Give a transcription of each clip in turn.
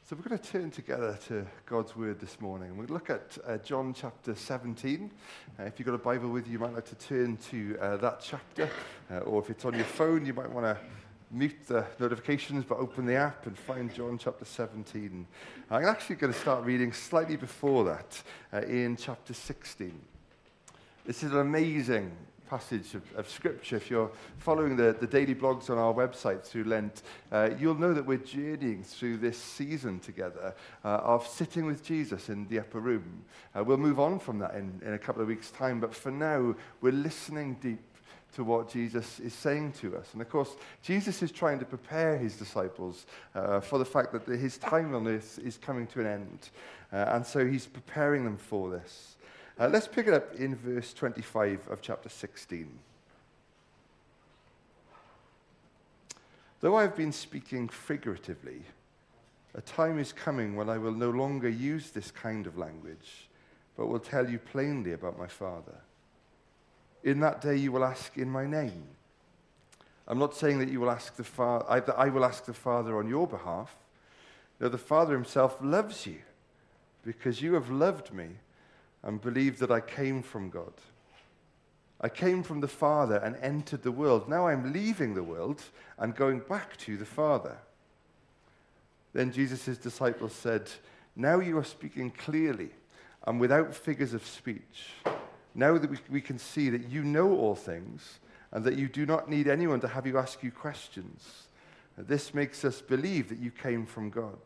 So we're going to turn together to God's Word this morning. We'll look at John chapter 17. If you've got a Bible with you, you might like to turn to that chapter. Or if it's on your phone, you might want to mute the notifications, but open the app and find John chapter 17. I'm actually going to start reading slightly before that, in chapter 16. This is an amazing passage of Scripture. If you're following the daily blogs on our website through Lent, you'll know that we're journeying through this season together of sitting with Jesus in the upper room. We'll move on from that in a couple of weeks' time, but for now, we're listening deep to what Jesus is saying to us. And of course, Jesus is trying to prepare his disciples for the fact that his time on earth is coming to an end. And so he's preparing them for this. Let's pick it up in verse 25 of chapter 16. Though I have been speaking figuratively, a time is coming when I will no longer use this kind of language, but will tell you plainly about my Father. In that day you will ask in my name. I'm not saying that you will ask the Father, I will ask the Father on your behalf. No, the Father himself loves you, because you have loved me and believed that I came from God. I came from the Father and entered the world. Now I'm leaving the world and going back to the Father. Then Jesus' disciples said, now you are speaking clearly and without figures of speech. Now that we can see that you know all things and that you do not need anyone to have you ask you questions. This makes us believe that you came from God.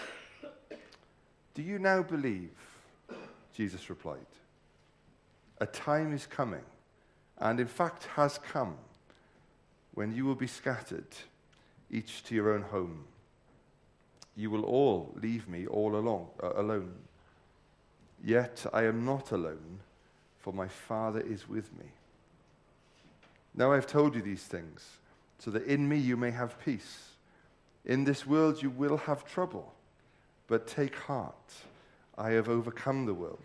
Do you now believe? Jesus replied, a time is coming, and in fact has come, when you will be scattered, each to your own home. You will all leave me alone. Yet I am not alone, for my Father is with me. Now I have told you these things, so that in me you may have peace. In this world you will have trouble, but take heart. I have overcome the world.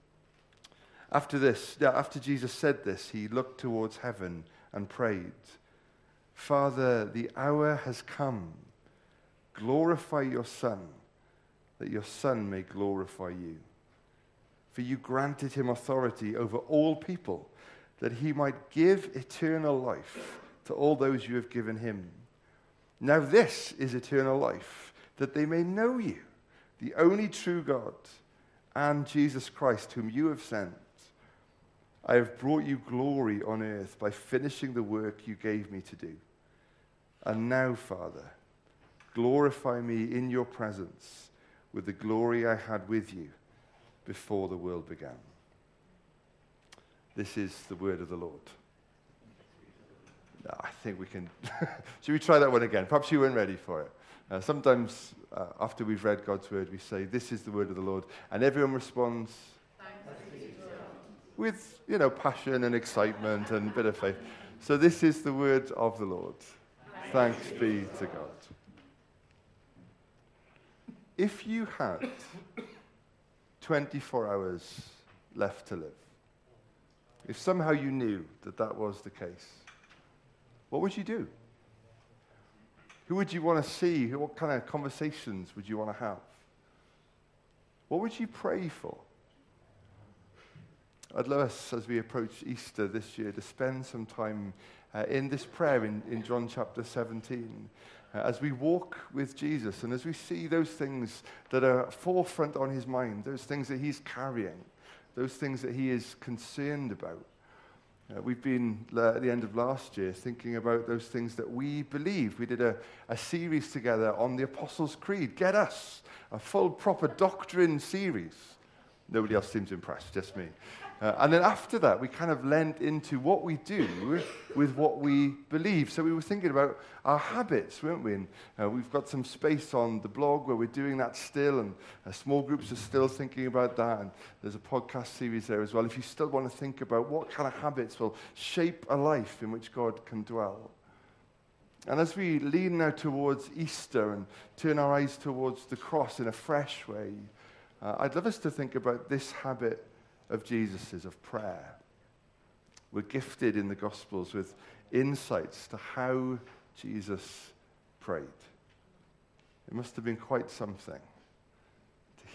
After Jesus said this, he looked towards heaven and prayed, Father, the hour has come. Glorify your Son, that your Son may glorify you. For you granted him authority over all people, that he might give eternal life to all those you have given him. Now this is eternal life, that they may know you, the only true God, and Jesus Christ, whom you have sent. I have brought you glory on earth by finishing the work you gave me to do. And now, Father, glorify me in your presence with the glory I had with you before the world began. This is the word of the Lord. No, I think we can... Should we try that one again? Perhaps you weren't ready for it. Sometimes after we've read God's word, we say, this is the word of the Lord. And everyone responds with, passion and excitement and a bit of faith. So this is the word of the Lord. Thanks be to God. If you had 24 hours left to live, if somehow you knew that was the case, what would you do? Who would you want to see? What kind of conversations would you want to have? What would you pray for? I'd love us, as we approach Easter this year, to spend some time in this prayer in John chapter 17, as we walk with Jesus and as we see those things that are forefront on his mind, those things that he's carrying, those things that he is concerned about. We've been, at the end of last year, thinking about those things that we believe. We did a series together on the Apostles' Creed. Get us! A full, proper doctrine series. Nobody else seems impressed, just me. And then after that, we kind of lent into what we do with what we believe. So we were thinking about our habits, weren't we? And we've got some space on the blog where we're doing that still, and small groups are still thinking about that. And there's a podcast series there as well. If you still want to think about what kind of habits will shape a life in which God can dwell. And as we lean now towards Easter and turn our eyes towards the cross in a fresh way, I'd love us to think about this habit of Jesus's, of prayer. We're gifted in the Gospels with insights to how Jesus prayed. It must have been quite something.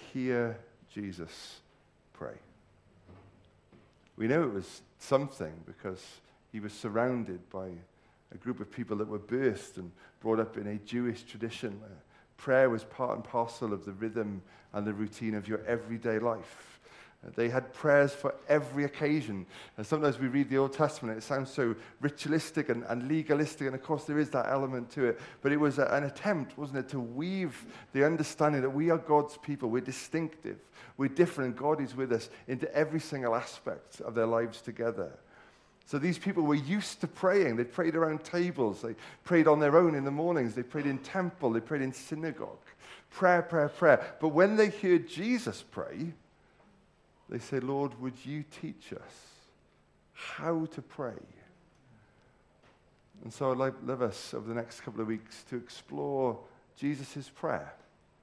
hear Jesus pray? We know it was something because he was surrounded by a group of people that were birthed and brought up in a Jewish tradition where prayer was part and parcel of the rhythm and the routine of your everyday life. They had prayers for every occasion. And sometimes we read the Old Testament, it sounds so ritualistic and legalistic, and of course there is that element to it. But it was an attempt, wasn't it, to weave the understanding that we are God's people, we're distinctive, we're different, God is with us into every single aspect of their lives together. So these people were used to praying. They prayed around tables. They prayed on their own in the mornings. They prayed in temple. They prayed in synagogue. Prayer, prayer, prayer. But when they heard Jesus pray, they say, Lord, would you teach us how to pray? And so I'd love us over the next couple of weeks to explore Jesus' prayer.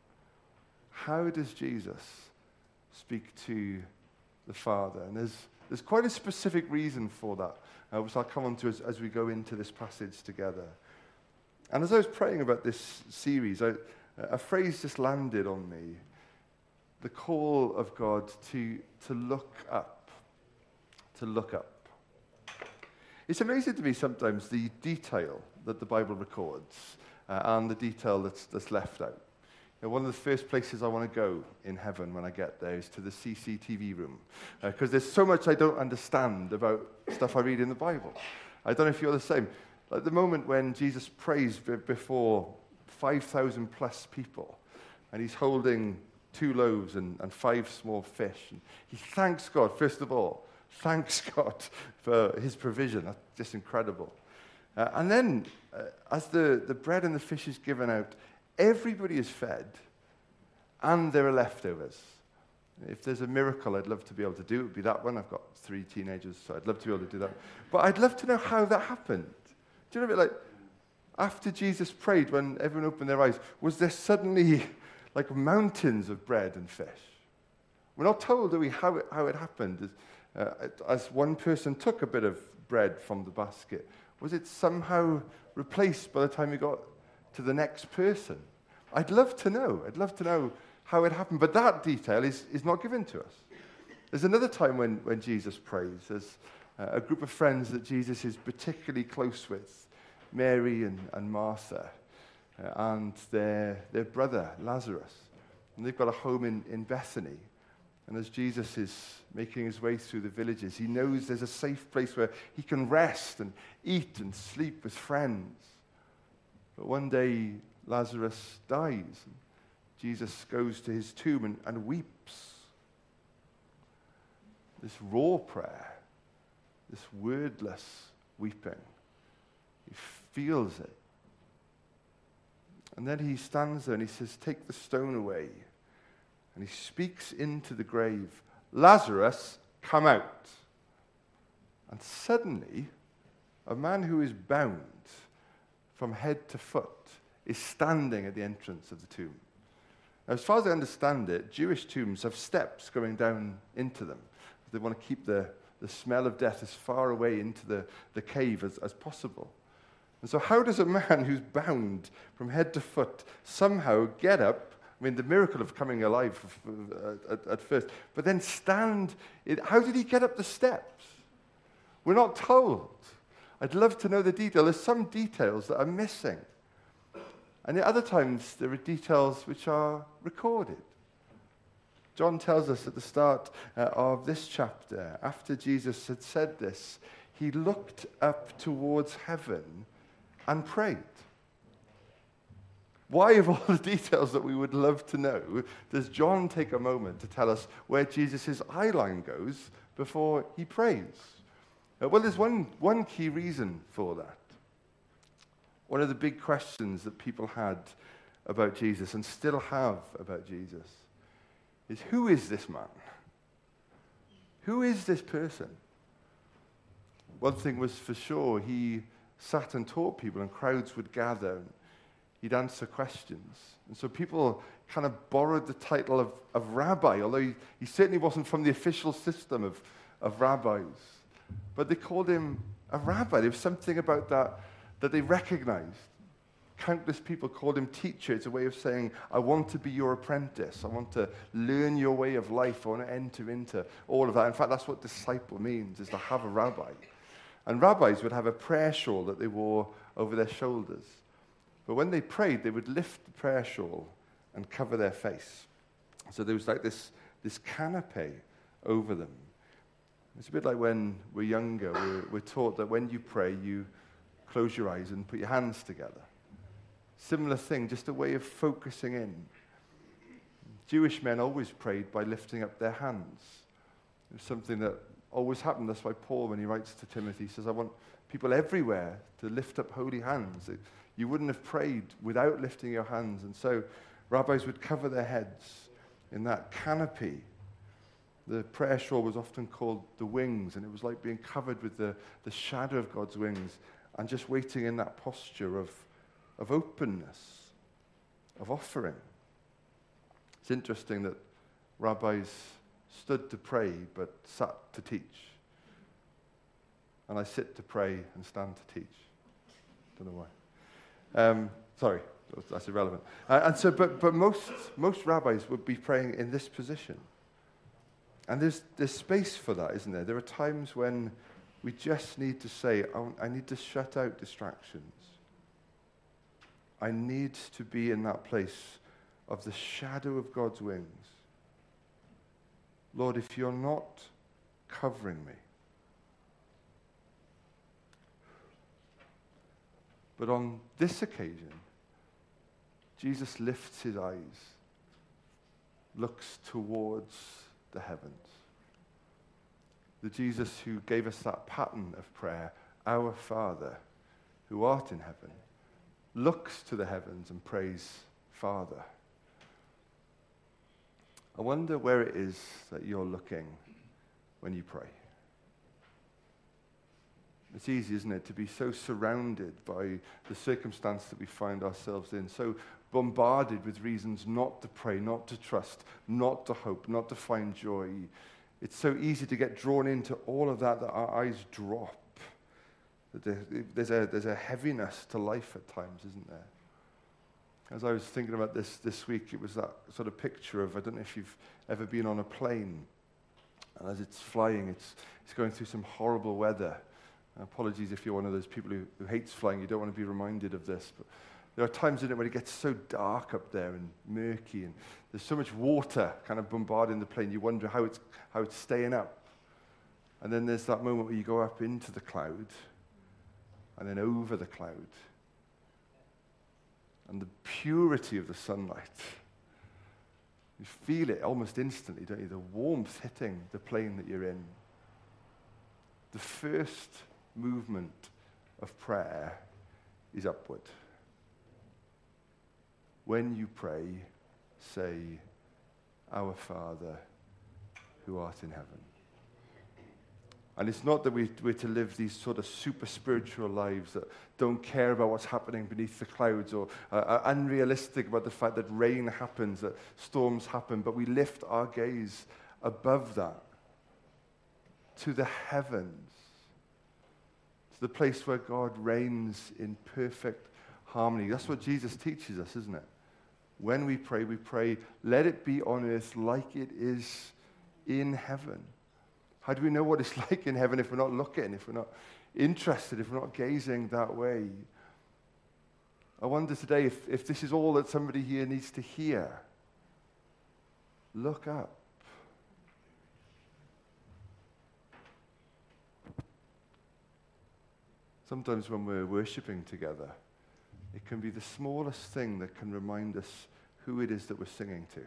How does Jesus speak to the Father? And there's quite a specific reason for that, which I'll come on to as we go into this passage together. And as I was praying about this series, a phrase just landed on me. The call of God to look up. To look up. It's amazing to me sometimes the detail that the Bible records and the detail that's left out. One of the first places I want to go in heaven when I get there is to the CCTV room. Because there's so much I don't understand about stuff I read in the Bible. I don't know if you're the same. At the moment when Jesus prays before 5,000 plus people, and he's holding 2 loaves and 5 small fish, and he thanks God, first of all, thanks God for his provision. That's just incredible. And then, as the bread and the fish is given out, everybody is fed, and there are leftovers. If there's a miracle I'd love to be able to do, it would be that one. I've got 3 teenagers, so I'd love to be able to do that. But I'd love to know how that happened. Do you know, a bit like, after Jesus prayed, when everyone opened their eyes, was there suddenly like mountains of bread and fish? We're not told, do we, how it happened. As one person took a bit of bread from the basket, was it somehow replaced by the time we got to the next person? I'd love to know. I'd love to know how it happened. But that detail is not given to us. There's another time when Jesus prays. There's a group of friends that Jesus is particularly close with, Mary and Martha, and their brother, Lazarus. And they've got a home in Bethany. And as Jesus is making his way through the villages, he knows there's a safe place where he can rest and eat and sleep with friends. But one day, Lazarus dies. And Jesus goes to his tomb and weeps. This raw prayer, this wordless weeping. He feels it. And then he stands there and he says, "Take the stone away." And he speaks into the grave, "Lazarus, come out." And suddenly, a man who is bound from head to foot is standing at the entrance of the tomb. Now, as far as I understand it, Jewish tombs have steps going down into them. They want to keep the smell of death as far away into the cave as possible. And so how does a man who's bound from head to foot somehow get up? I mean, the miracle of coming alive at first, but then stand. How did he get up the steps? We're not told. I'd love to know the detail. There's some details that are missing. And at other times, there are details which are recorded. John tells us at the start of this chapter, after Jesus had said this, he looked up towards heaven and prayed. Why, of all the details that we would love to know, does John take a moment to tell us where Jesus' eye line goes before he prays? Well, there's one key reason for that. One of the big questions that people had about Jesus, and still have about Jesus, is who is this man? Who is this person? One thing was for sure, he sat and taught people, and crowds would gather, and he'd answer questions. And so people kind of borrowed the title of rabbi, although he certainly wasn't from the official system of rabbis. But they called him a rabbi. There was something about that they recognized. Countless people called him teacher. It's a way of saying, I want to be your apprentice. I want to learn your way of life. I want to enter into all of that. In fact, that's what disciple means, is to have a rabbi. And rabbis would have a prayer shawl that they wore over their shoulders. But when they prayed, they would lift the prayer shawl and cover their face. So there was like this canopy over them. It's a bit like when we're younger. We're taught that when you pray, you close your eyes and put your hands together. Similar thing, just a way of focusing in. Jewish men always prayed by lifting up their hands. It was something that always happened. That's why Paul, when he writes to Timothy, says, I want people everywhere to lift up holy hands. You wouldn't have prayed without lifting your hands. And so rabbis would cover their heads in that canopy. The prayer shawl was often called the wings, and it was like being covered with the shadow of God's wings and just waiting in that posture of openness, of offering. It's interesting that rabbis stood to pray but sat to teach. And I sit to pray and stand to teach. Don't know why. Sorry, that's irrelevant. But most rabbis would be praying in this position. And there's space for that, isn't there? There are times when we just need to say, I need to shut out distractions. I need to be in that place of the shadow of God's wings. Lord, if you're not covering me. But on this occasion, Jesus lifts his eyes, looks towards the heavens. The Jesus who gave us that pattern of prayer, our Father, who art in heaven, looks to the heavens and prays, Father. I wonder where it is that you're looking when you pray. It's easy, isn't it, to be so surrounded by the circumstance that we find ourselves in, so bombarded with reasons not to pray, not to trust, not to hope, not to find joy. It's so easy to get drawn into all of that our eyes drop. There's a heaviness to life at times, isn't there? As I was thinking about this week, it was that sort of picture of, I don't know if you've ever been on a plane, and as it's flying, it's going through some horrible weather. Apologies if you're one of those people who hates flying, you don't want to be reminded of this, but there are times in it when it gets so dark up there and murky, and there's so much water kind of bombarding the plane, you wonder how it's staying up. And then there's that moment where you go up into the cloud, and then over the cloud. And the purity of the sunlight. You feel it almost instantly, don't you? The warmth hitting the plane that you're in. The first movement of prayer is upward. When you pray, say, Our Father, who art in heaven. And it's not that we're to live these sort of super spiritual lives that don't care about what's happening beneath the clouds or are unrealistic about the fact that rain happens, that storms happen, but we lift our gaze above that to the heavens, to the place where God reigns in perfect harmony. That's what Jesus teaches us, isn't it? When we pray, let it be on earth like it is in heaven. How do we know what it's like in heaven if we're not looking, if we're not interested, if we're not gazing that way? I wonder today if this is all that somebody here needs to hear. Look up. Sometimes when we're worshiping together, it can be the smallest thing that can remind us who it is that we're singing to.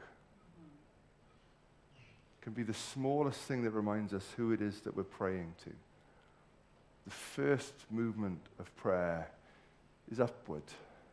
Can be the smallest thing that reminds us who it is that we're praying to. The first movement of prayer is upward.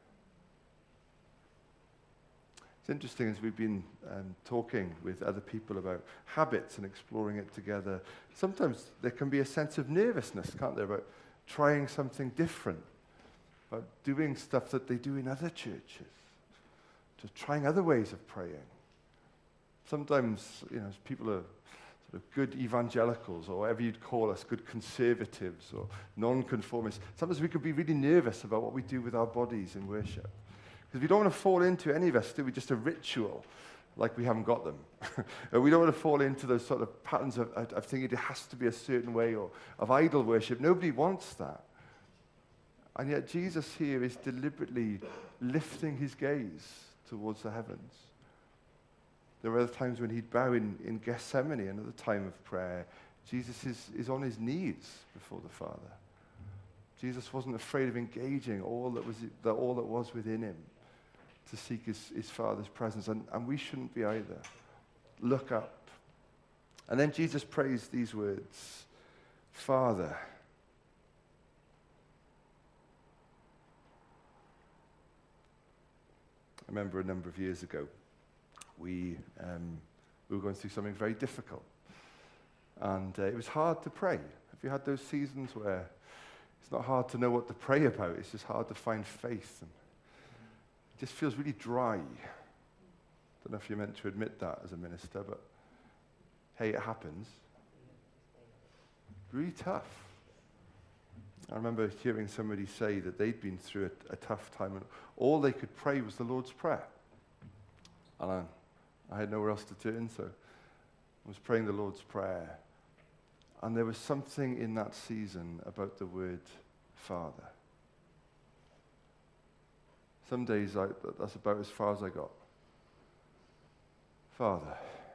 It's interesting as we've been talking with other people about habits and exploring it together. Sometimes there can be a sense of nervousness, can't there, about trying something different, about doing stuff that they do in other churches, just trying other ways of praying. Sometimes, as people are sort of good evangelicals, or whatever you'd call us, good conservatives or non-conformists, sometimes we could be really nervous about what we do with our bodies in worship. Because we don't want to fall into, any of us, do we, just a ritual like we haven't got them. We don't want to fall into those sort of patterns of thinking it has to be a certain way, or of idol worship. Nobody wants that. And yet Jesus here is deliberately lifting his gaze towards the heavens. There are other times when he'd bow in Gethsemane, another time of prayer. Jesus is on his knees before the Father. Jesus wasn't afraid of engaging all that was within him to seek his Father's presence. And we shouldn't be either. Look up. And then Jesus prays these words, Father. I remember a number of years ago, we were going through something very difficult. And it was hard to pray. Have you had those seasons where it's not hard to know what to pray about, it's just hard to find faith? And it just feels really dry. Don't know if you're meant to admit that as a minister, but hey, it happens. Really tough. I remember hearing somebody say that they'd been through a tough time, and all they could pray was the Lord's Prayer. And I had nowhere else to turn, so I was praying the Lord's Prayer. And there was something in that season about the word Father. Some days that's about as far as I got. Father.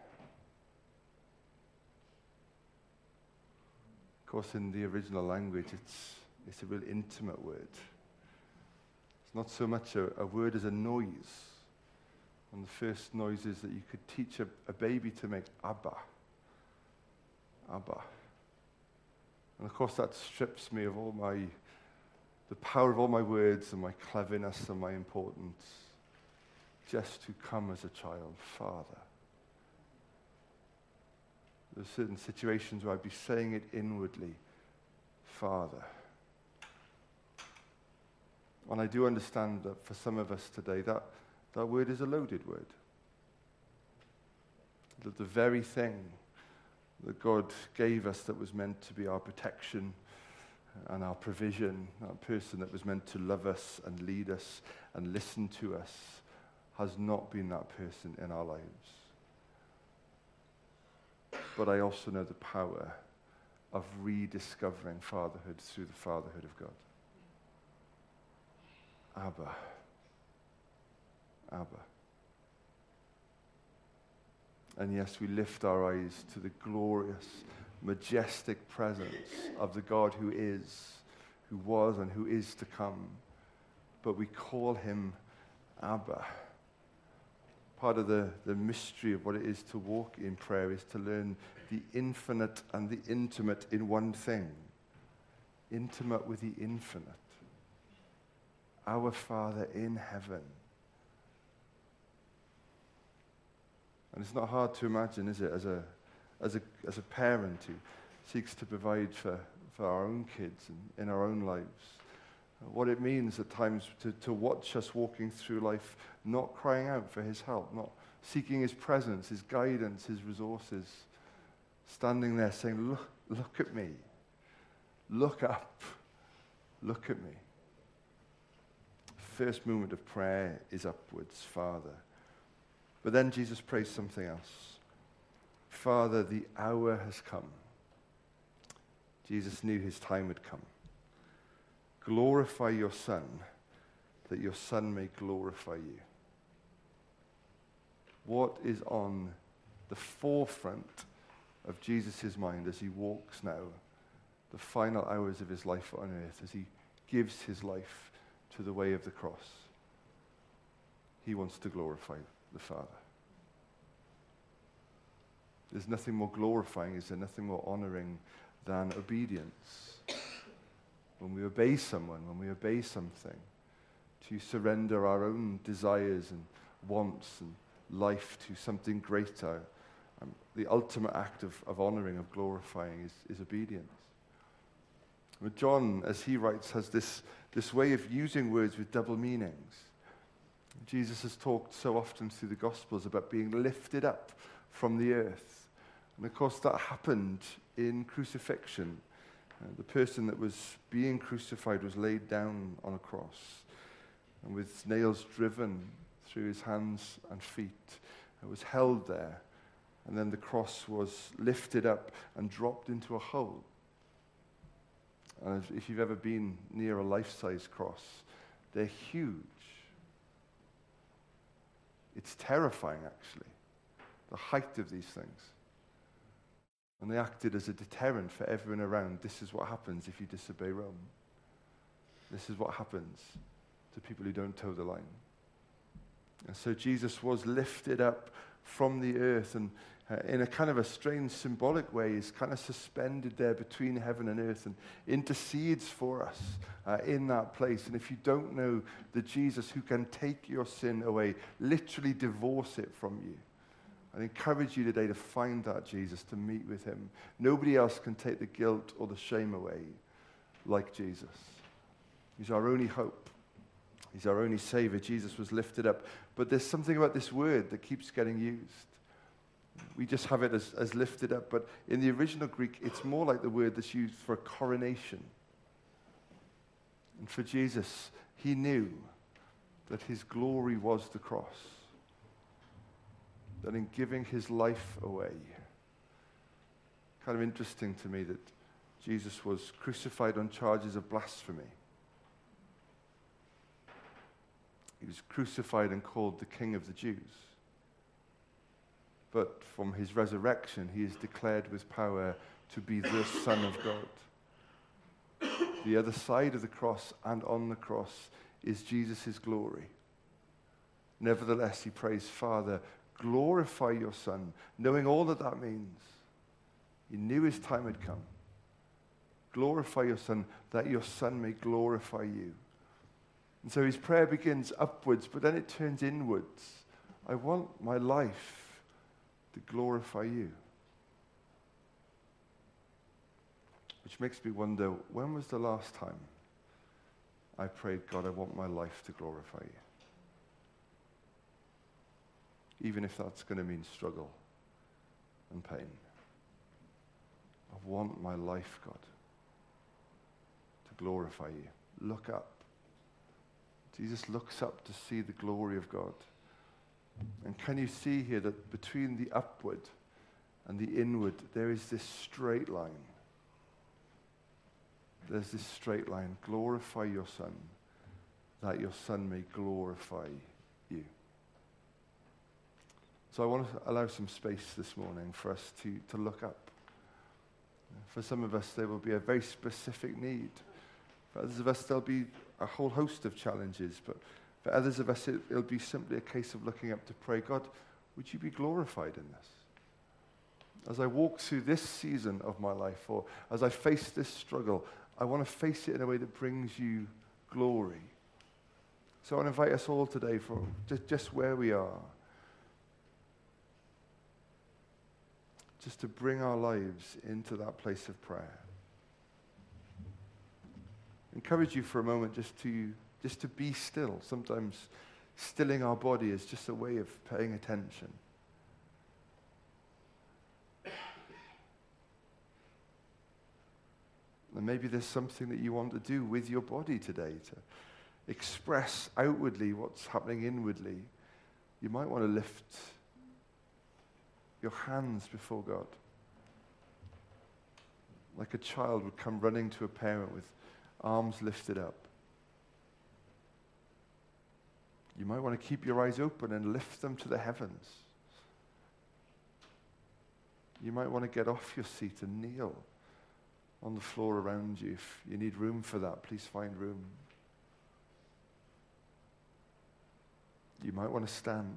Of course, in the original language, it's a real intimate word. It's not so much a word as a noise. One of the first noises that you could teach a baby to make, Abba. Abba. And of course that strips me of the power of all my words and my cleverness and my importance, just to come as a child, Father. There's certain situations where I'd be saying it inwardly, Father. And I do understand that for some of us today, that word is a loaded word. That the very thing that God gave us that was meant to be our protection and our provision, that person that was meant to love us and lead us and listen to us, has not been that person in our lives. But I also know the power of rediscovering fatherhood through the fatherhood of God. Abba. Abba. And yes, we lift our eyes to the glorious, majestic presence of the God who is, who was, and who is to come. But we call him Abba. Part of the mystery of what it is to walk in prayer is to learn the infinite and the intimate in one thing. Intimate with the infinite. Our Father in heaven. And it's not hard to imagine, is it, as a parent who seeks to provide for our own kids and in our own lives, what it means at times to watch us walking through life, not crying out for his help, not seeking his presence, his guidance, his resources, standing there saying, look at me, look up, look at me. First movement of prayer is upwards, Father. But then Jesus prays something else. Father, the hour has come. Jesus knew his time had come. Glorify your Son, that your Son may glorify you. What is on the forefront of Jesus' mind as he walks now the final hours of his life on earth, as he gives his life to the way of the cross? He wants to glorify the Father. There's nothing more glorifying, is there? Nothing more honoring than obedience. When we obey someone, when we obey something, to surrender our own desires and wants and life to something greater. The ultimate act of honoring, of glorifying is obedience. But John, as he writes, has this way of using words with double meanings. Jesus has talked so often through the Gospels about being lifted up from the earth. And of course, that happened in crucifixion. The person that was being crucified was laid down on a cross, and with nails driven through his hands and feet, it was held there. And then the cross was lifted up and dropped into a hole. And if you've ever been near a life-size cross, they're huge. It's terrifying, actually, the height of these things. And they acted as a deterrent for everyone around. This is what happens if you disobey Rome. This is what happens to people who don't toe the line. And so Jesus was lifted up from the earth, and in a kind of a strange symbolic way, is kind of suspended there between heaven and earth and intercedes for us in that place. And if you don't know the Jesus who can take your sin away, literally divorce it from you, I encourage you today to find that Jesus, to meet with him. Nobody else can take the guilt or the shame away like Jesus. He's our only hope. He's our only Savior. Jesus was lifted up. But there's something about this word that keeps getting used. We just have it as lifted up, but in the original Greek, it's more like the word that's used for coronation. And for Jesus, he knew that his glory was the cross. That in giving his life away, kind of interesting to me that Jesus was crucified on charges of blasphemy. He was crucified and called the King of the Jews. But from his resurrection, he is declared with power to be the Son of God. The other side of the cross and on the cross is Jesus' glory. Nevertheless, he prays, Father, glorify your Son, knowing all that that means. He knew his time had come. Glorify your Son, that your Son may glorify you. And so his prayer begins upwards, but then it turns inwards. I want my life to glorify you. Which makes me wonder, when was the last time I prayed, God, I want my life to glorify you? Even if that's going to mean struggle and pain. I want my life, God, to glorify you. Look up. Jesus looks up to see the glory of God. And can you see here that between the upward and the inward, there is this straight line. There's this straight line. Glorify your Son, that your Son may glorify you. So I want to allow some space this morning for us to look up. For some of us, there will be a very specific need. For others of us, there'll be a whole host of challenges. But for others of us, it'll be simply a case of looking up to pray, God, would you be glorified in this? As I walk through this season of my life, or as I face this struggle, I want to face it in a way that brings you glory. So I want to invite us all today for just where we are, just to bring our lives into that place of prayer. Encourage you for a moment just to be still. Sometimes stilling our body is just a way of paying attention. And maybe there's something that you want to do with your body today to express outwardly what's happening inwardly. You might want to lift your hands before God. Like a child would come running to a parent with arms lifted up. You might want to keep your eyes open and lift them to the heavens. You might want to get off your seat and kneel on the floor around you. If you need room for that, please find room. You might want to stand.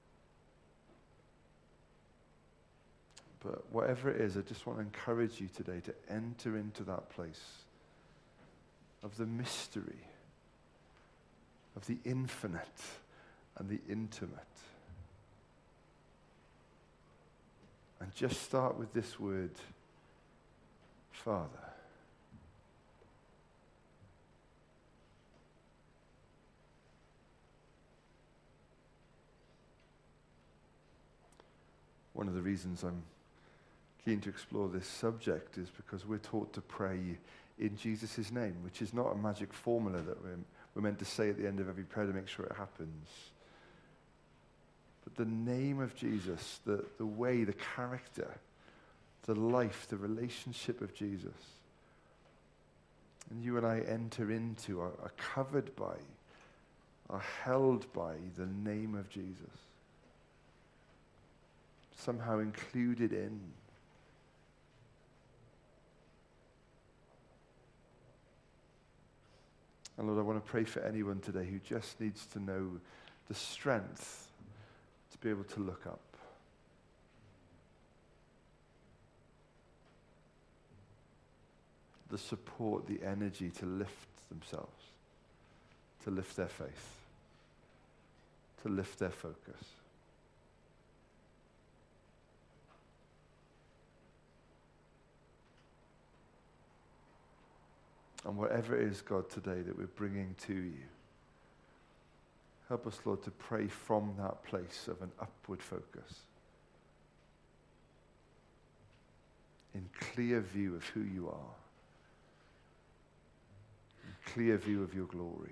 But whatever it is, I just want to encourage you today to enter into that place of the mystery, of the infinite and the intimate. And just start with this word, Father. One of the reasons I'm keen to explore this subject is because we're taught to pray in Jesus' name, which is not a magic formula that we're meant to say at the end of every prayer to make sure it happens. But the name of Jesus, the way, the character, the life, the relationship of Jesus, and you and I enter into, are covered by, are held by the name of Jesus. Somehow included in. And Lord, I want to pray for anyone today who just needs to know the strength to be able to look up. The support, the energy to lift themselves, to lift their faith, to lift their focus. And whatever it is, God, today that we're bringing to you, help us, Lord, to pray from that place of an upward focus, in clear view of who you are, in clear view of your glory.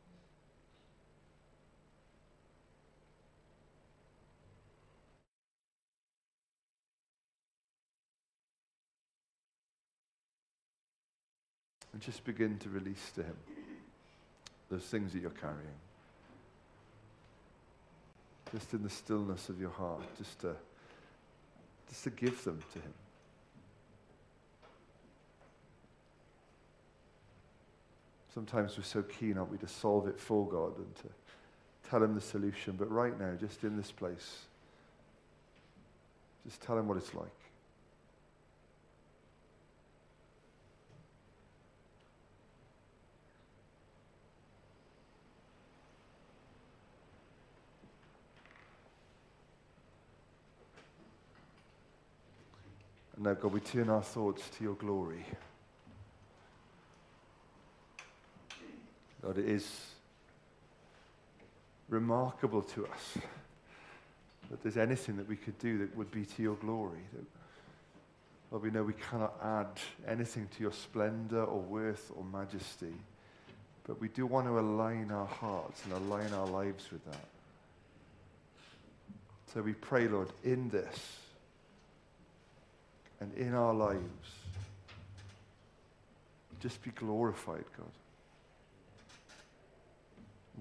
And just begin to release to him those things that you're carrying. Just in the stillness of your heart, just to give them to him. Sometimes we're so keen, aren't we, to solve it for God and to tell him the solution. But right now, just in this place, just tell him what it's like. And now, God, we turn our thoughts to your glory. God, it is remarkable to us that there's anything that we could do that would be to your glory. That, Lord, we know we cannot add anything to your splendor or worth or majesty, but we do want to align our hearts and align our lives with that. So we pray, Lord, in this and in our lives, just be glorified, God.